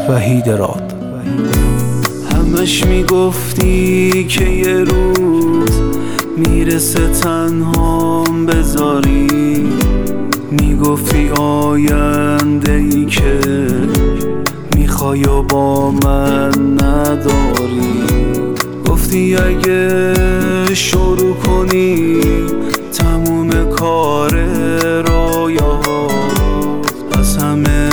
وحید راد. همش میگفتی که یه روز میرسه تنهام بذاری، میگفتی آینده ای که میخوای و با من نداری. گفتی اگه شروع کنی تموم کار رویاهات، از همه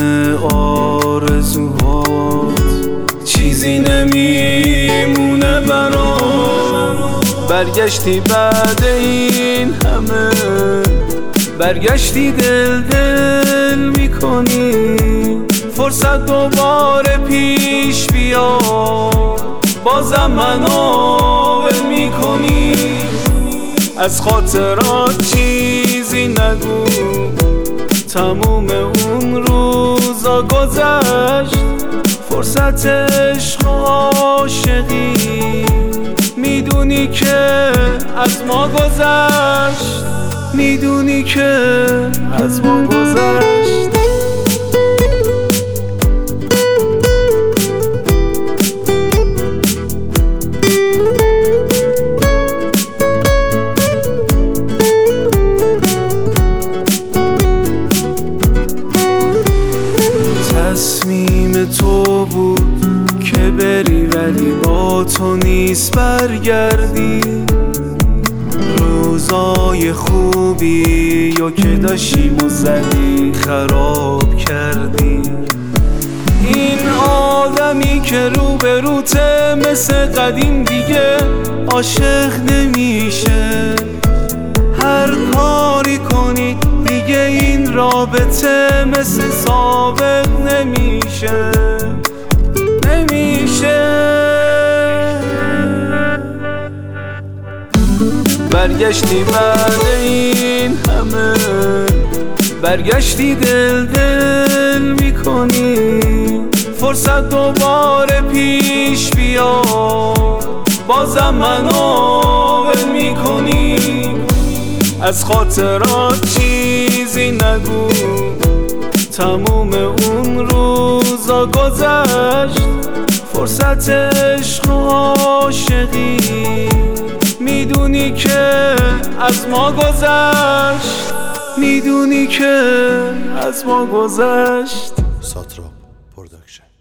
آرزوهات چیزی نمیمونه برام. برگشتی بعد این همه، برگشتی دل میکنی، فرصت دوباره پیش بیا، بازم منو ول میکنی. از خاطرات چیزی نگو، تموم اون روزا گذشت، فرصت عشق و عاشقی میدونی که از ما گذشت، میدونی که از ما گذشت. تصمیم تو بود که بری ولی با تو نیست برگردی. روزای خوبی یا که داشتیم و زدی خراب کردی. این آدمی که روبروته مثل قدیم دیگه عاشق نمیشه. هر کاری کنی دیگه این رابطه مثل سابق نمیشه. برگشتی بعد این همه، برگشتی دل میکنی، فرصت دوباره پیش بیا، بازم منو ول میکنی. از خاطرات چیزی نگو، تموم اون روزا گذشت، فرصت عشق و عاشقی میدونی که از ما گذشت، میدونی که از ما گذشت. ساتراپ پروداکشن.